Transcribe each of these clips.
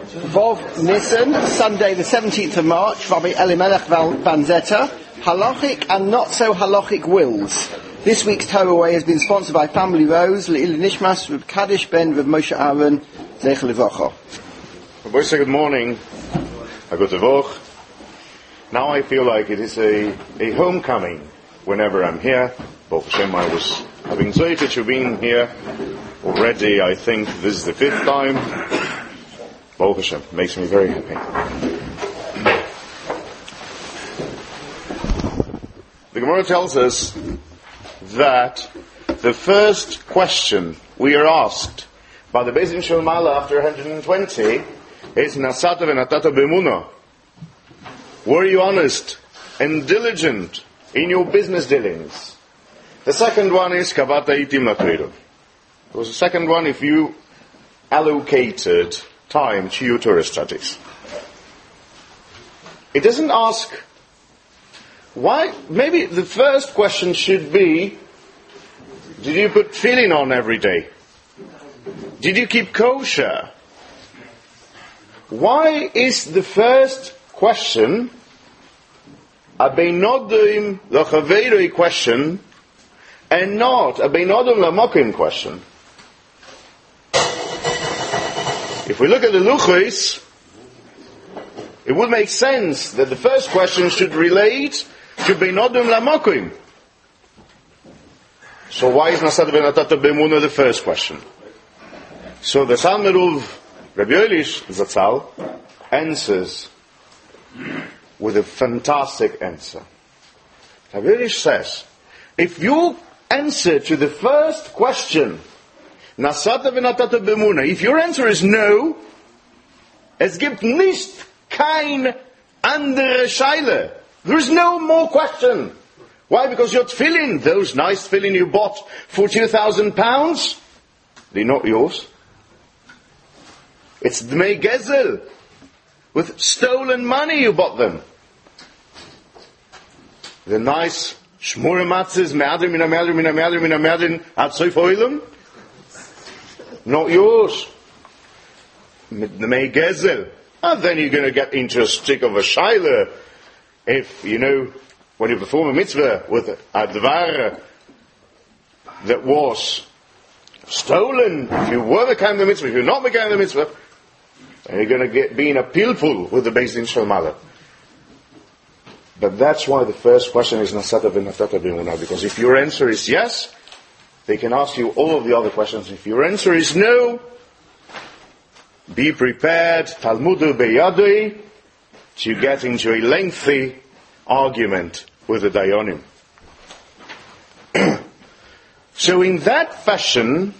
Vov Nisan, Sunday the 17th of March, Rabbi Elimelech Banzetta, Halachic and Not So Halachic Wills. This week's Torah Way has been sponsored by Family Rose, Le'il Nishmas, Reb Kaddish Ben, Reb Moshe Aaron, Zecher Levacha. Rabbi, good morning. Good Levoch. Now I feel like it is a homecoming whenever I'm here. Baruch Hashem, I was having Zoyfet to being here already. I think this is the 5th time. Baruch Hashem, makes me very happy. The Gemara tells us that the first question we are asked by the Beis Din Shel Ma'ala after 120 is Nasata v'natata b'emunah. Were you honest and diligent in your business dealings? The second one is Kavata itim laTorah. There was a second one if you allocated time to your Torah studies. It doesn't ask why. Maybe the first question should be, did you put tefillin on every day? Did you keep kosher? Why is the first question a beinodim l'chaveiroi question and not a beinodim l'mokim question? If we look at the luchos, it would make sense that the first question should relate to beinodim l'mokim. So why is Nasat v'natata b'emunah the first question? So the Talmud of Rabbi Elish Zatzal answers with a fantastic answer. Rabbi Elish says, if you answer to the first question, Nasata v'natata b'emunah, if your answer is no, es gibt nicht kein andere Scheile. There is no more question. Why? Because your tefillin, those nice tefillin you bought for £2,000, they're not yours. It's Dmei Gezel. With stolen money you bought them. The nice shmura matzahs, me'adrin, mina me'adrin, mina me'adrin, mina me'adrin, ad soif oilam, not yours. Dmei Gezel. And then you're going to get into a stick of a shaila if, when you perform a mitzvah with a dvar that was stolen, if you were mekayim the mitzvah, if you're not mekayim the mitzvah, then you're going to be in a pilpul with the Beis Din Shel Ma'ala. But that's why the first question is Nasata v'natata b'emunah, because if your answer is yes, they can ask you all of the other questions. If your answer is no, be prepared, Talmudu beyadoi, to get into a lengthy argument with the Dayanim. So in that fashion,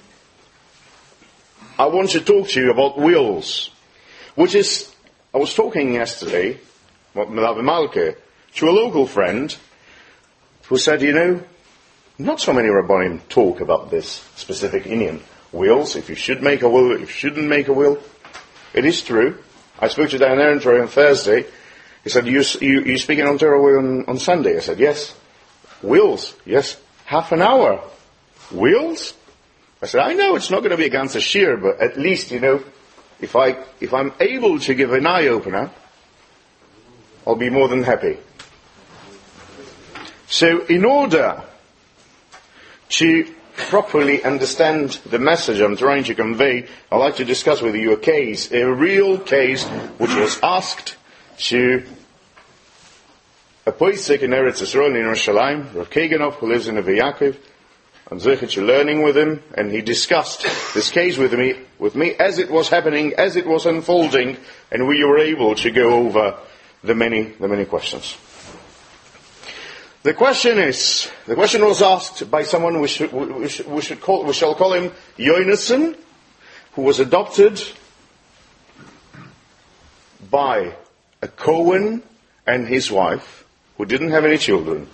I want to talk to you about wills, which is, I was talking yesterday, to a local friend who said, not so many Rabbanim talk about this specific Indian wills, if you should make a will, if you shouldn't make a will. It is true. I spoke to Dan Ehrentreu on Thursday. He said, you speaking on Torah on Sunday? I said, yes. Wills? Yes. Half an hour. Wills? I said, I know it's not going to be a ganze shir, but at least, if I'm able to give an eye-opener, I'll be more than happy. So in order to properly understand the message I'm trying to convey, I'd like to discuss with you a real case, which was asked to a poisek in Eretz Yisrael in Yerushalayim, Rav Kaganov, who lives in Neve Yaakov. I'm zeichet learning with him, and he discussed this case with me as it was happening, as it was unfolding, and we were able to go over the many questions. The question was asked by someone we shall call him Yonason, who was adopted by a Cohen and his wife, who didn't have any children.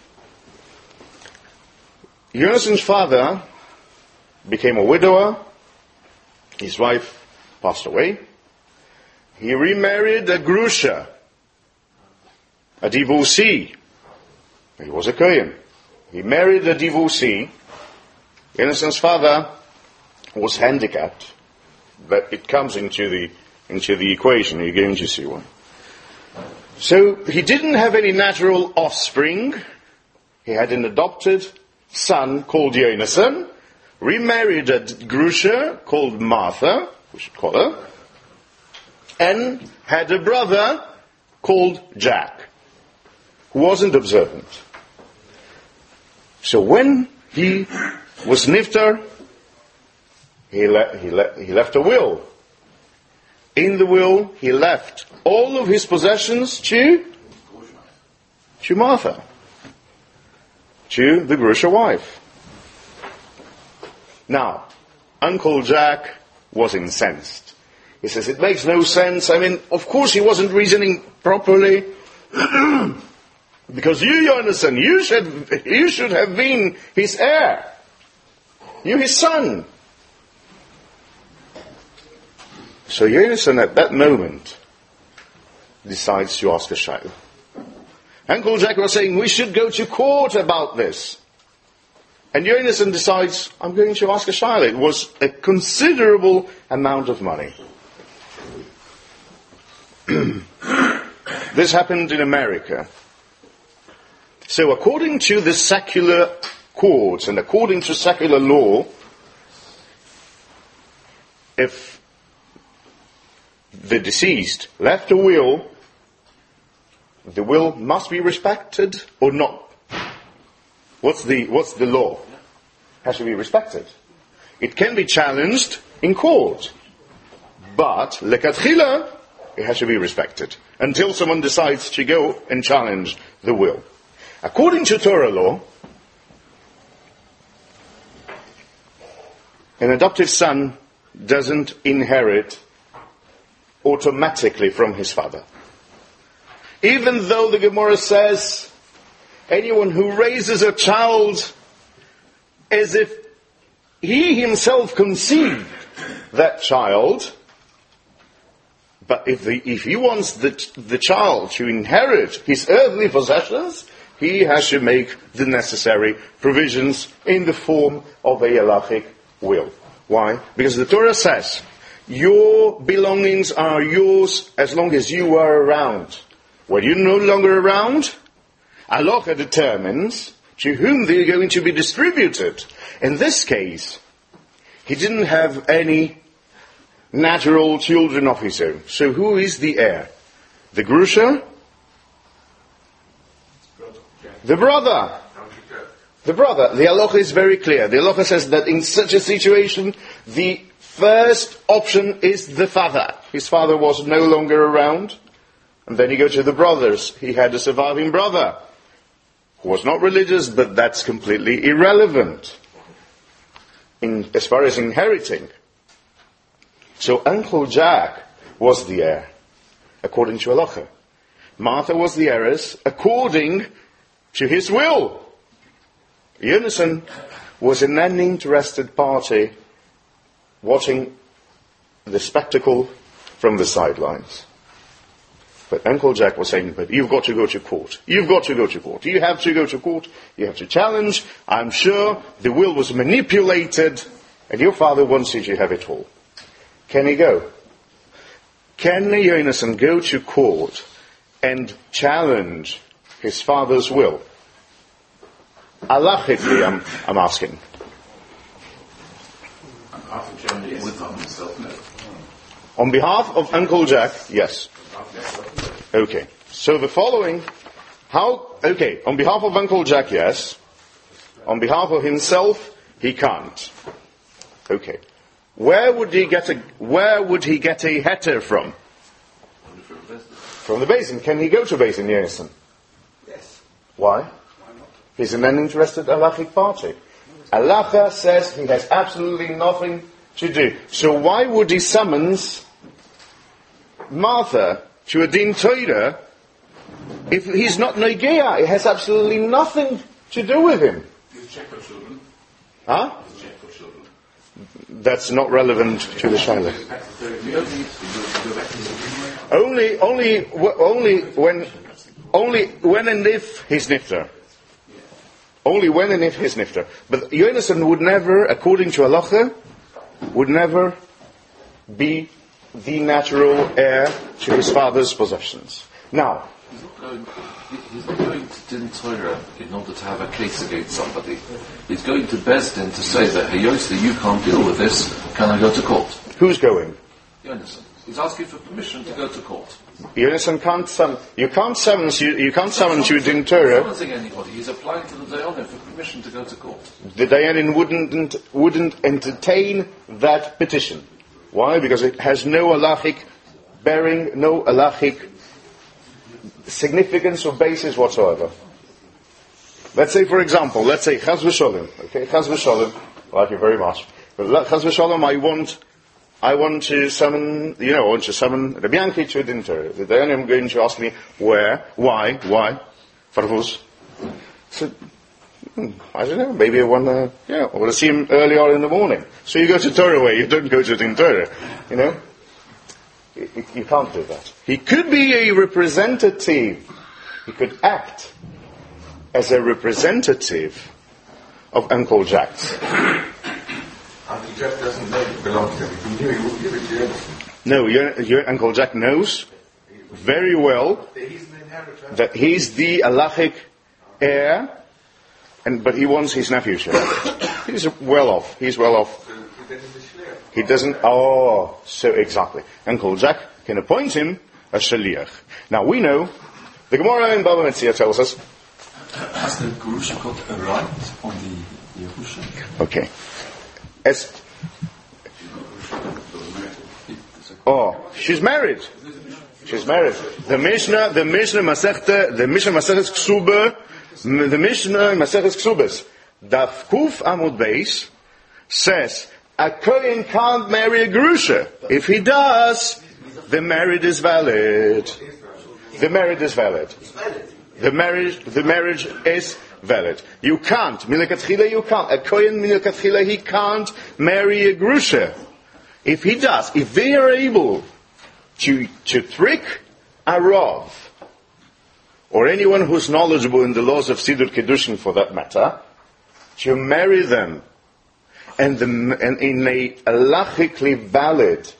Yonason's father became a widower. His wife passed away. He remarried a grusha, a divorcee. He was a Kohen. He married a divorcee. Yonason's father was handicapped, but it comes into the into the equation. You're going to see why. So he didn't have any natural offspring. He had an adopted son called Yonasan, remarried a Grusha called Martha, we should call her, and had a brother called Jack, who wasn't observant. So when he was niftar, he left a will. In the will, he left all of his possessions to Martha, to the Grusha wife. Now, Uncle Jack was incensed. He says, it makes no sense. I mean, of course he wasn't reasoning properly. Because you, Yonasan, you should have been his heir. You, his son. So Yonasan at that moment decides to ask a shayla. Uncle Jack was saying, we should go to court about this. And Yonasan decides, I'm going to ask a shayla. It was a considerable amount of money. This happened in America. So according to the secular courts and according to secular law, if the deceased left a will, the will must be respected or not. What's the law? It has to be respected. It can be challenged in court. But, lekatchila, it has to be respected. Until someone decides to go and challenge the will. According to Torah law, an adoptive son doesn't inherit automatically from his father. Even though the Gemara says, anyone who raises a child as if he himself conceived that child, but if he wants the child to inherit his earthly possessions, he has to make the necessary provisions in the form of a halachic will. Why? Because the Torah says, your belongings are yours as long as you are around. When you're no longer around, halacha determines to whom they're going to be distributed. In this case, he didn't have any natural children of his own. So who is the heir? The Grusha? The brother. The brother. The halacha is very clear. The halacha says that in such a situation, the first option is the father. His father was no longer around. And then you go to the brothers. He had a surviving brother who was not religious, but that's completely irrelevant as far as inheriting. So Uncle Jack was the heir, according to halacha. Martha was the heiress, according to his will. Yonasan was an uninterested party watching the spectacle from the sidelines. But Uncle Jack was saying, but you've got to go to court. You've got to go to court. You have to go to court. You have to challenge. I'm sure the will was manipulated and your father wants you to have it all. Can he go? Can Yonasan go to court and challenge his father's will? Halachically, I'm asking. On behalf of Uncle Jack, yes. Okay. So the following, on behalf of Uncle Jack, yes. On behalf of himself, he can't. Okay. Where would he get a heter from? From the basin. Can he go to basin, Yonasan? Yes. Why? He's an uninterested halachic party. Halacha says he has absolutely nothing to do. So why would he summons Martha to a din Torah if he's not Negeah? It has absolutely nothing to do with him. Huh? That's not relevant to the Shiloh. Only when and if he's niftar. Only when and if he's niftar. But Yonasan would never, according to halacha, would never be the natural heir to his father's possessions. Now, he's not going to Din Torah in order to have a case against somebody. He's going to Beis Din to say that, hey Yossi, you can't deal with this, can I go to court? who's going? Yonasan. He's asking for permission to go to court. Yonasan can't summon you Din Torah. He's not anybody. He's applying to the Dayanin for permission to go to court. The Dayanin wouldn't entertain that petition. Why? Because it has no halachic bearing, no halachic significance or basis whatsoever. Let's say, for example, Chaz v'Sholem. Okay, Chaz v'Sholem. Like you very much. But Chaz v'Sholem, I want to summon Rabbi Yanki to a Din Torah. The Dayanim going to ask me where, why, Farvus. So, I don't know, maybe I want to see him early on in the morning. So you go to Torah way, you don't go to Din Torah. You know? You can't do that. He could be a representative. He could act as a representative of Uncle Jack. Uncle Jack doesn't belong to him. If he knew, he would give it to Anderson. No, your Uncle Jack knows very well that he's the halachic heir, but he wants his nephew to have it. He's well off. He doesn't. Oh, so exactly. Uncle Jack can appoint him a shaliach. Now we know the Gemara in Baba Metzia tells us. Has the Gurusha got a right on the Yerusha? Okay. She's married. The Mishnah Masechta Ksubah, the Mishnah Maseches Ksubas, Daf Kuf Amud Beis says a Kohen can't marry a Gerusha. If he does, the marriage is valid. The marriage is valid. You can't. Milakatchila, you can't. A Kohen Milakatchila, he can't marry a Gerusha. If he does, if they are able to trick a Rav, or anyone who's knowledgeable in the laws of Siddur Kedushin for that matter, to marry them, and in a halachically valid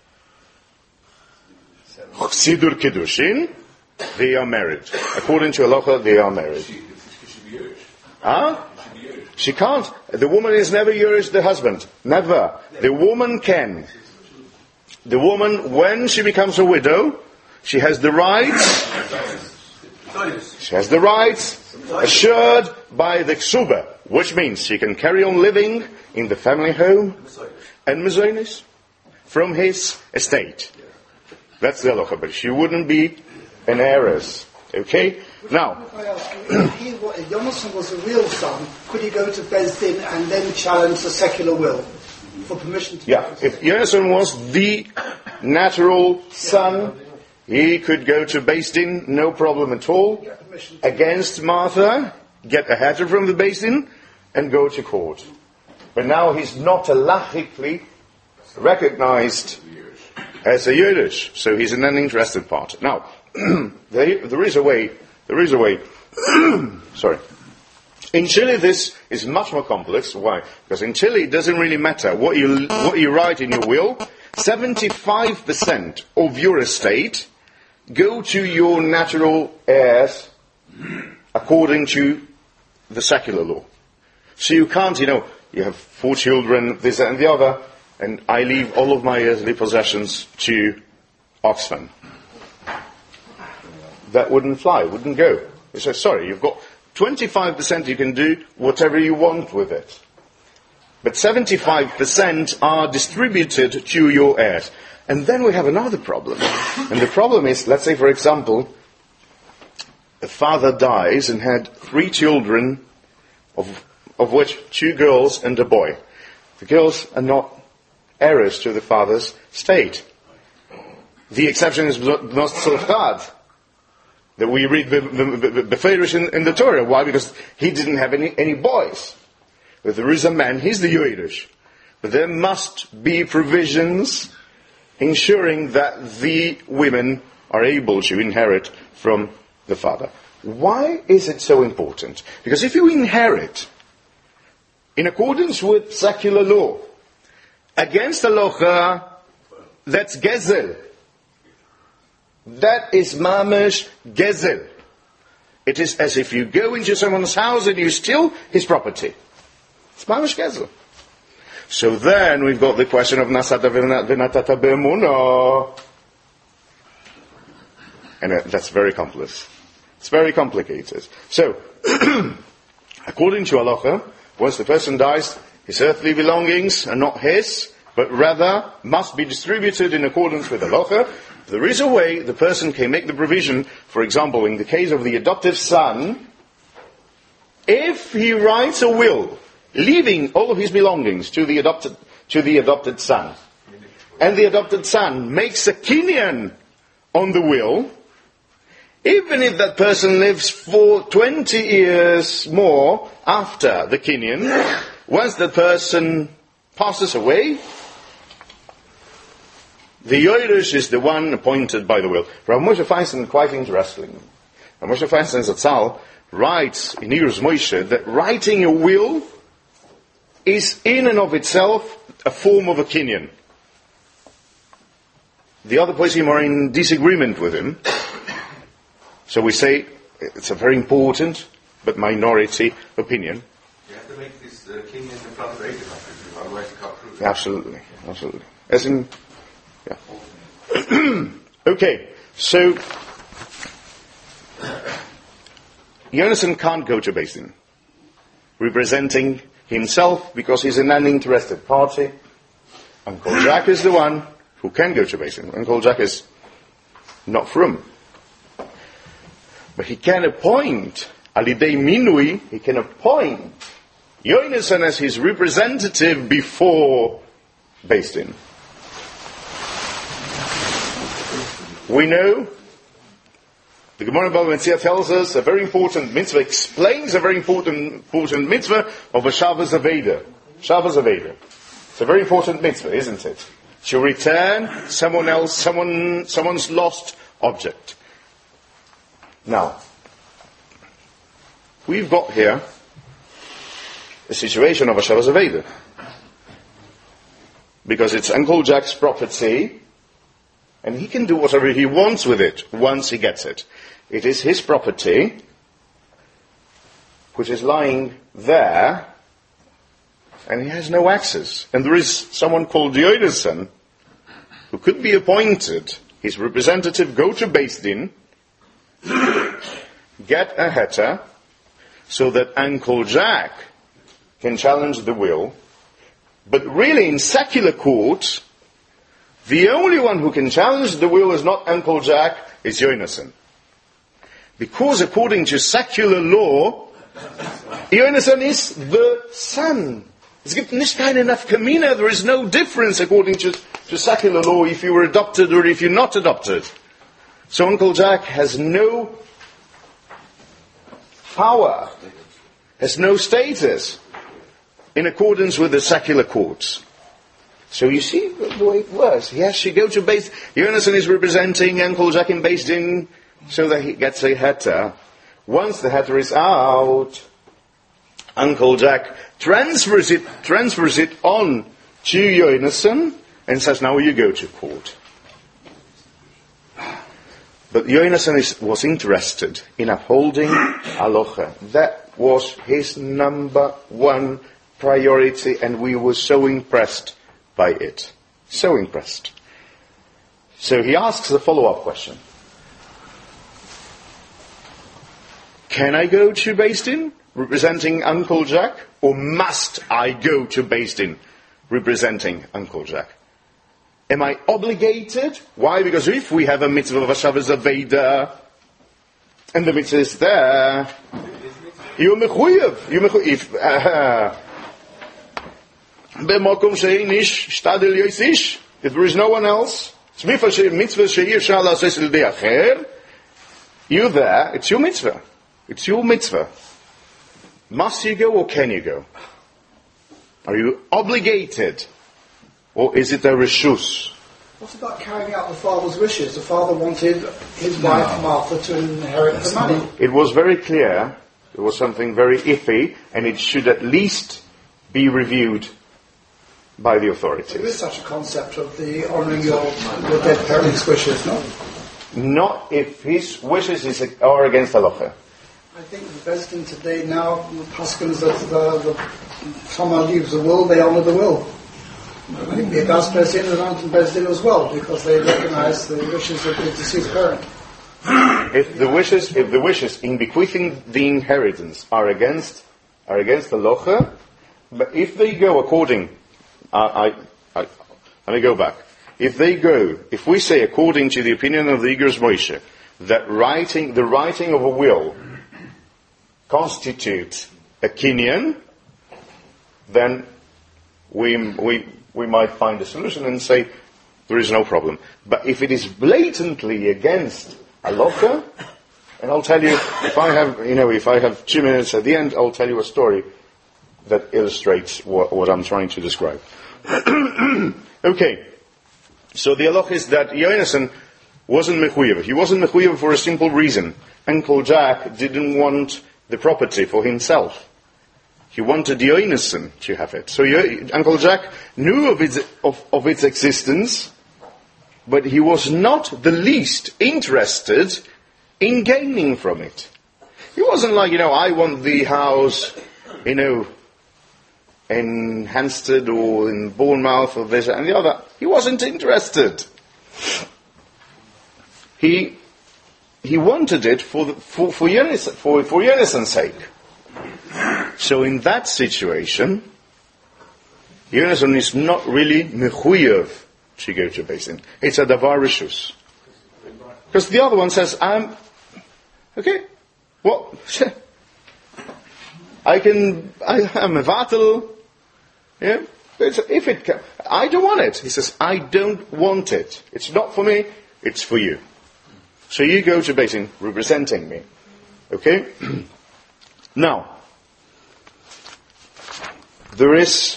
Siddur Kedushin, they are married. According to halacha, they are married. Huh? She can't. The woman is never Yerush the husband. Never. The woman can. The woman, when she becomes a widow, she has the rights. She has the rights assured by the ksuba, which means she can carry on living in the family home and mezonis from his estate. That's the halacha, but she wouldn't be an heiress. Okay? Now, if Yonasan was a real son, could he go to Beis Din and then challenge the secular will for permission to? Yeah, if Yonasan was the natural son, he could go to Beis Din, no problem at all, against Martha, get a heter from the Beis Din, and go to court. But now he's not halachically recognized as a Yerush, so he's an uninterested party. Now, there is a way. Sorry. In Chile, this is much more complex. Why? Because in Chile, it doesn't really matter what you write in your will. 75% of your estate go to your natural heirs according to the secular law. So you can't, you have 4 children, this and the other, and I leave all of my earthly possessions to Oxfam. That wouldn't fly, wouldn't go. You say, sorry, you've got 25%, you can do whatever you want with it. But 75% are distributed to your heirs. And then we have another problem. And the problem is, let's say, for example, a father dies and had 3 children, of which 2 girls and a boy. The girls are not heirs to the father's estate. The exception is Bnos Tzolchad, that we read Beferish in the Torah. Why? Because he didn't have any boys. If there is a man, he's the Yerush. But there must be provisions ensuring that the women are able to inherit from the father. Why is it so important? Because if you inherit in accordance with secular law, against halacha, that's gezel. That is mamash gezel. It is as if you go into someone's house and you steal his property. It's mamash gezel. So then we've got the question of nasata v'natata be'emunah. And that's very complex. It's very complicated. So, according to halacha, once the person dies, his earthly belongings are not his, but rather must be distributed in accordance with halacha. There is a way the person can make the provision, for example, in the case of the adoptive son, if he writes a will, leaving all of his belongings to the adopted son, and the adopted son makes a kinyan on the will, even if that person lives for 20 years more after the kinyan, once that person passes away, the Yoresh is the one appointed by the will. Rav Moshe Feinstein, quite interesting. Rav Moshe Feinstein Zatzal writes in Irus Moshe that writing a will is in and of itself a form of a kinyan. The other poskim are in disagreement with him. So we say it's a very important but minority opinion. You have to make this kinyan in front of Abraham, otherwise you can't prove it. Absolutely, absolutely. As in, yeah. Okay, so Yonason can't go to Beis Din, representing himself because he's an uninterested party. Uncle Jack is the one who can go to Beis Din. Uncle Jack is not from. But he can appoint, alidei minui, he can appoint Yonason as his representative before Beis Din. We know, the Gemara in Bava Metzia tells us a very important mitzvah, explains a very important mitzvah of a Shabbos Aveda. Shabbos Aveda. It's a very important mitzvah, isn't it? To return someone's lost object. Now, we've got here a situation of a Shabbos Aveda. Because it's Uncle Jack's property, and he can do whatever he wants with it once he gets it. It is his property, which is lying there, and he has no access. And there is someone called Yonason, who could be appointed, his representative, go to Beis Din, get a heter, so that Uncle Jack can challenge the will. But really, in secular court, the only one who can challenge the will is not Uncle Jack, it's Yonason. Because according to secular law, Yonason is the son. Es gibt nicht keine nafkamina, there is no difference according to secular law if you were adopted or if you're not adopted. So Uncle Jack has no power, has no status in accordance with the secular courts. So you see the way it works. He has to go to Beis Din. Yonason is representing Uncle Jack in Beis Din so that he gets a heter. Once the heter is out, Uncle Jack transfers it on to Yonason and says, now you go to court. But Yonason was interested in upholding halacha. That was his number one priority, and we were so impressed by it. So impressed. So he asks the follow-up question. Can I go to Beis Din representing Uncle Jack? Or must I go to Beis Din representing Uncle Jack? Am I obligated? Why? Because if we have a mitzvah of Shabbos Aveda, and the mitzvah is there, you're mechuyev. If there is no one else, you're there, it's your mitzvah. It's your mitzvah. Must you go or can you go? Are you obligated? Or is it a reshus? What about carrying out the father's wishes? The father wanted his wife Martha to inherit the money. It was very clear. It was something very iffy, and it should at least be reviewed by the There is authorities. such a concept of the honouring your dead parents' wishes, no? Not if his wishes are against halacha. I think the Bezdin today now, Paskins, that someone leaves a will, they honour the will. I think the Agas Bezdin and Anton Bezdin as well, because they recognise the wishes of the deceased parent. If the wishes in bequeathing the inheritance are against halacha, but if they go according, let me go back. If we say according to the opinion of the Igros Moshe, that the writing of a will constitutes a kinyan, then we might find a solution and say there is no problem. But if it is blatantly against halacha, and I'll tell you, if I have 2 minutes at the end, I'll tell you a story that illustrates what I'm trying to describe. Okay, so the halacha is that Yonasan wasn't mechuyev. He wasn't mechuyev for a simple reason. Uncle Jack didn't want the property for himself. He wanted Yonasan to have it. So Uncle Jack knew of its existence, but he was not the least interested in gaining from it. He wasn't like, I want the house, in Hampstead or in Bournemouth or this and the other. He wasn't interested. He wanted it for Yonasan's sake. So in that situation, Yonasan is not really mechuyev to go to Beis. It's a davar rishus. Because the other one says, okay, well, I'm a vatal, yeah, I don't want it. He says, I don't want it. It's not for me, it's for you. So you go to Beis Din representing me. Okay? Now, there is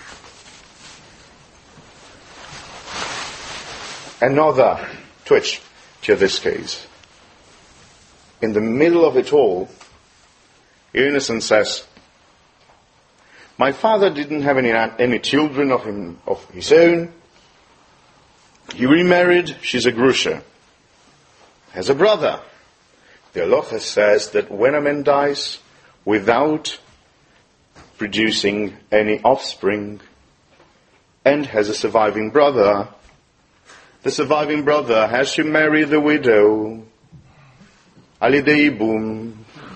another twitch to this case. In the middle of it all, Yonasan says, my father didn't have any children of his own. He remarried, she's a grusha. Has a brother. The halacha says that when a man dies without producing any offspring and has a surviving brother, the surviving brother has to marry the widow. Alidei ibum.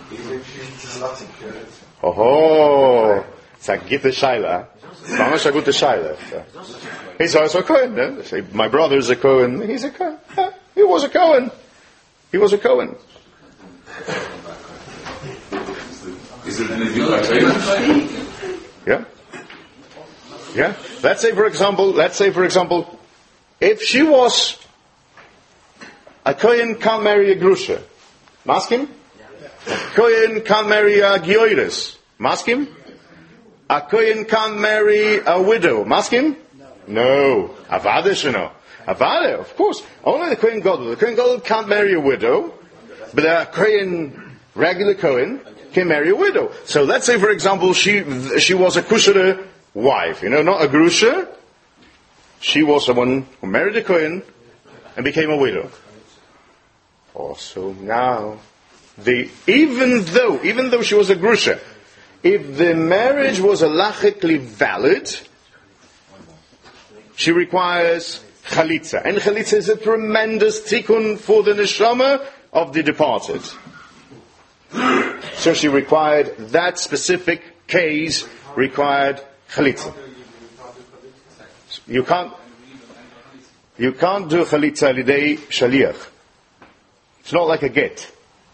Oh, it's a gute shaila. Mamash a gute shaila. He's also a Kohen. Say, my brother is a Kohen. He's a Kohen. He was a Kohen. He was a Kohen. Is it an Yeah. Yeah. Let's say for example, if she was a Kohen can't marry a grusha. Maskim? A Kohen can't marry a gioiris. Maskim? A Kohen can't marry a widow. Maskim? No. Avada sheno. Avada, of course. Only the Kohen Gadol. The Kohen Gadol can't marry a widow, but a Kohen, regular Kohen, can marry a widow. So let's say, for example, she was a kusher wife, not a grusha. She was someone who married a Kohen and became a widow. Also now, even though she was a grusha, if the marriage was halachically valid, she requires chalitza. And chalitza is a tremendous tikkun for the neshama of the departed. So she required, that specific case required chalitza. You can't do chalitza lidei shaliach. It's not like a get.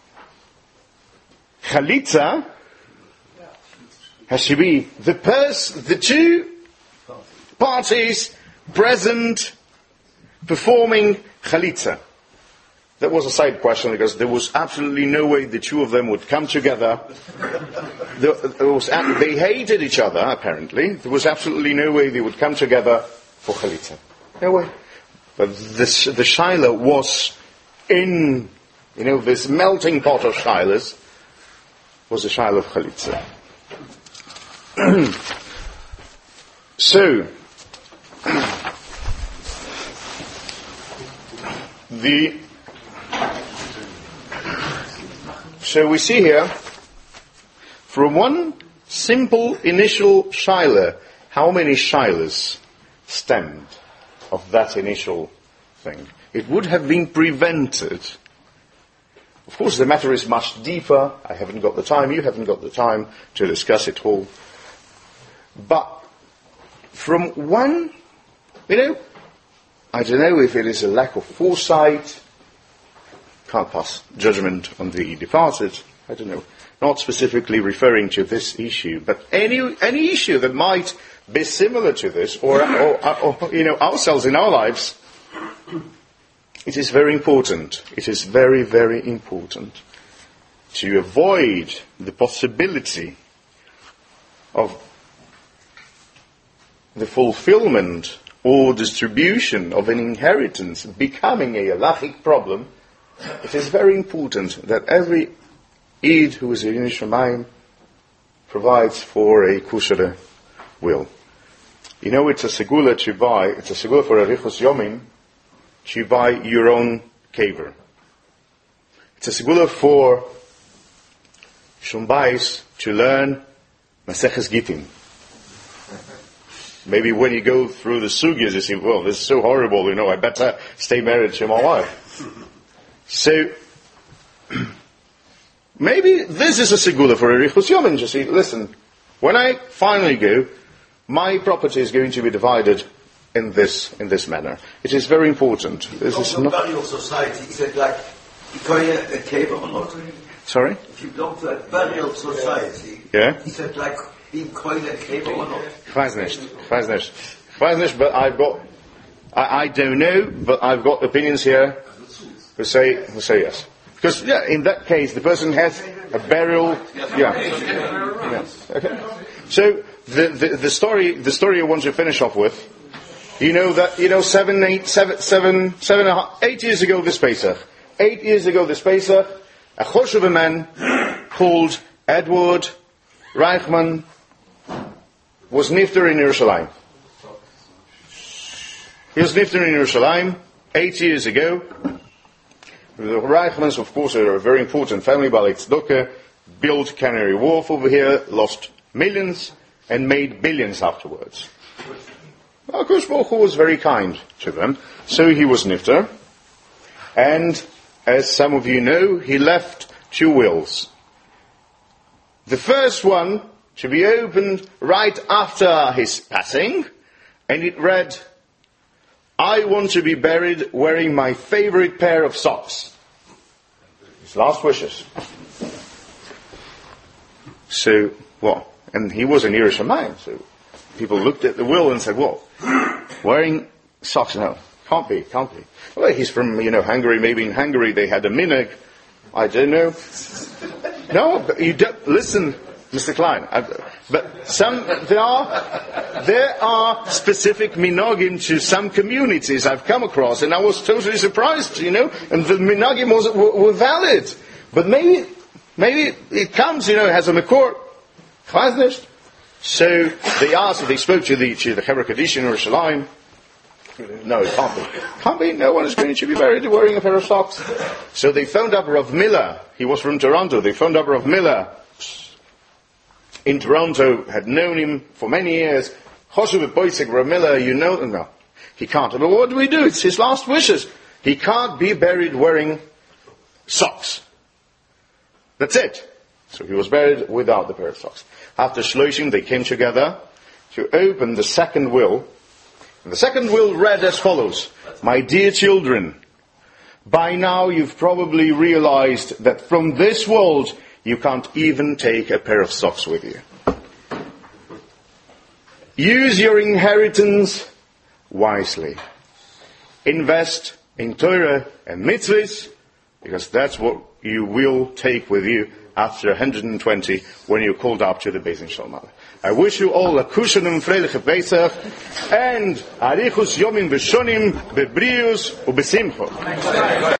Chalitza has to be the two parties present performing chalitza. That was a side question because there was absolutely no way the two of them would come together. They hated each other, apparently. There was absolutely no way they would come together for chalitza. No way. But the shaila was in, this melting pot of shailas was the shaila of chalitza. So, So we see here, from one simple initial shaila, how many shailas stemmed of that initial thing? It would have been prevented. Of course, the matter is much deeper. I haven't got the time, you haven't got the time to discuss it all. But from one, I don't know if it is a lack of foresight, can't pass judgment on the departed, I don't know, not specifically referring to this issue, but any issue that might be similar to this, or ourselves in our lives, it is very important. It is very, very important to avoid the possibility of the fulfillment or distribution of an inheritance becoming a halachic problem. It is very important that every Eid who is in Yerushalayim provides for a kusher will. It's a segula to buy, it's a segula for a Arichos Yomim to buy your own kaver. It's a segula for Shumbais to learn Maseches Gittin. Maybe when you go through the sugyas, you see, well, this is so horrible, I better stay married to my wife. So, maybe this is a segula for Arichos Yomim, to see, listen, when I finally go, my property is going to be divided in this manner. It is very important. This is not burial society. Is it like a cave or not? Sorry? If you belong to a burial society, is it like being coined a cave or not? Ich weiß nicht, but I don't know, but I've got opinions here who say yes. Because, in that case, the person has a burial, Okay. So, the story I want to finish off with, 8 years ago this Pesach, a Choshev man called Edward Reichman was nifter in Yerushalayim. He was nifter in Yerushalayim 8 years ago. The Reichmans, of course, are a very important family. Balei Tzedakah built Canary Wharf over here, lost millions, and made billions afterwards. HaKadosh Baruch Hu was very kind to them, so he was nifter. And, as some of you know, he left 2 wills. The first one to be opened right after his passing, and it read, I want to be buried wearing my favorite pair of socks. His last wishes. So, and he was in Yerushalayim, so people looked at the will and said, wearing socks? No, can't be. Well, he's from, Hungary. Maybe in Hungary they had a minhag. I don't know. No, but you don't, listen, Mr. Klein, but there are specific minhagim to some communities I've come across, and I was totally surprised, and the minhagim were valid. But maybe it comes, it has a makor. So they spoke to the Chevra Kaddish in Yerushalayim. No, it can't be. Can't be. No one is going to be buried wearing a pair of socks. So they phoned up Rav Miller. He was from Toronto. They phoned up Rav Miller in Toronto, had known him for many years. Choshev Boisek, Rav Miller, no, he can't. But what do we do? It's his last wishes. He can't be buried wearing socks. That's it. So he was buried without the pair of socks. After Shloshim, they came together to open the second will. And the second will read as follows. My dear children, by now you've probably realized that from this world you can't even take a pair of socks with you. Use your inheritance wisely. Invest in Torah and mitzvahs, because that's what you will take with you after 120 when you're called up to the Beis Din Shalom. I wish you all a kushan and freiliche Pesach and arichus yomim b'shonim bebrius u'besimcha.